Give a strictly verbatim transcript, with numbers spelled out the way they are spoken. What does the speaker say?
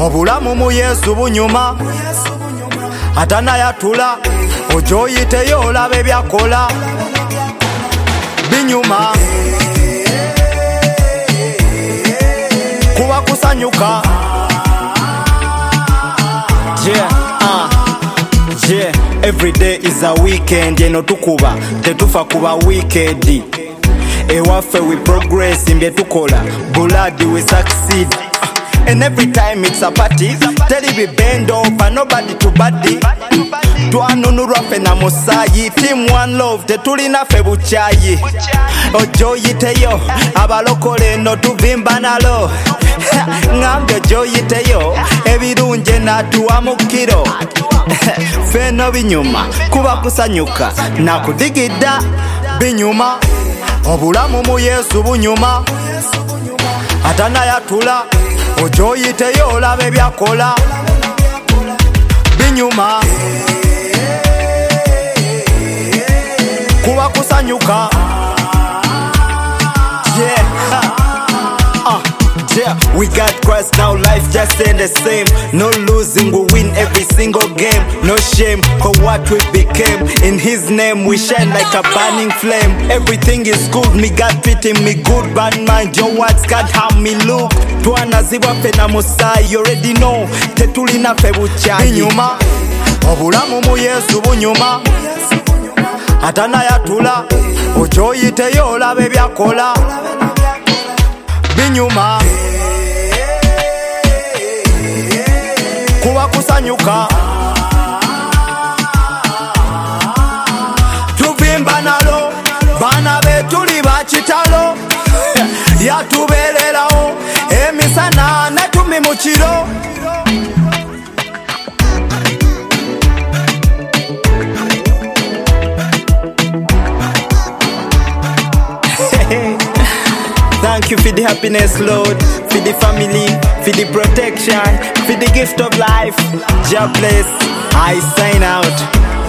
obulamu mu Yesu bunyuma atanayatula ojo oyiteyo olabe ebyakola binyuma kuba kusanyuka. Yeah, uh, yeah. Every day is a weekend, eno tukuba tetufa kuba weekend. Ewaffe we progress in tukola buladi we succeed. uh, And every time it's a party, tell we bend over nobody to body. Twanunurwa fe na musayi team one love tetulina fe buchayi. Ojo yiteyo abalokole no tuvimba nalo ngambe ojo yiteyo ebirunje natuwa mukiro feno binyuma kuba kusanyuka na kudigida binyuma obulamu mu Yesu bunyuma atanayatula ojo oyiteyo olabe ebyakola binyuma kuba kusanyuka. Yeah, uh, yeah. We got Christ now, life just ain't the same. No losing, we win every single game. No shame for what we became. In His name we shine like a burning flame. Everything is good, me God treating me good. Bad mind, your words can't harm me. Look, twanaziwa fe na musai, you already know. Tetulina fe buchayi binyuma obulamu mu Yesu bunyuma atanayatula ojo oyiteyo olabe ebyakola binyuma kuba kusanyuka tuvimba nalo bana betuli bakitalo yatubeererawo emisana netumi mu kiro. Thank you for the happiness, Lord, for the family, for the protection, for the gift of life. God bless. I sign out.